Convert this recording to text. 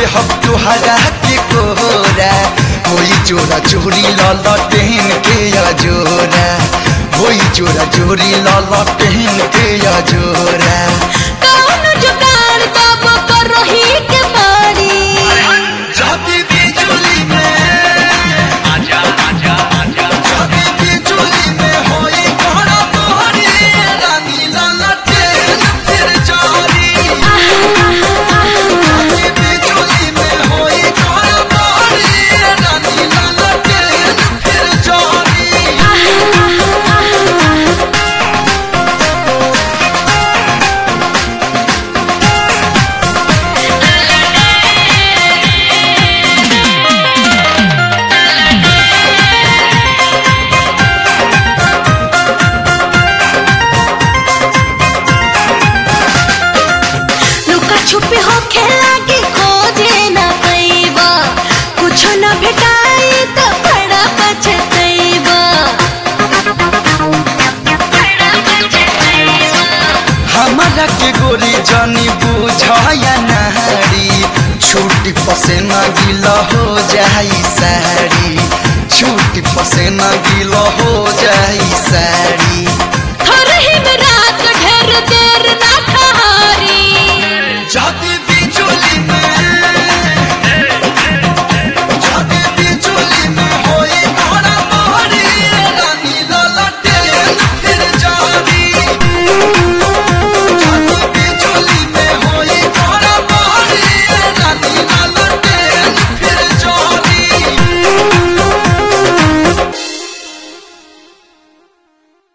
हम तुहरा के कोरा होई चोरा चोरी ललटेन के अजोरा होई चोरा चोरी ललटेन के अजोरा कौन जुगाड़ तब करही के मारी जाती बिजुली में आजा आजा आजा जाती बिजुली में होई कोरा तोहरी रानी ललटेन फिर जारी जाती बिजुली में होई कोरा तोहरी रानी ललटेन फिर जारी लुका छुपी हो खेला के खोजे न पैबा कुछ न भेटाई तो बड़ा पछतैबा हमारा के गोरी जानी बुझाया नारी छूटी पसेना गीला हो जाई सारी छूटी पसेना गीला हो जाई सारी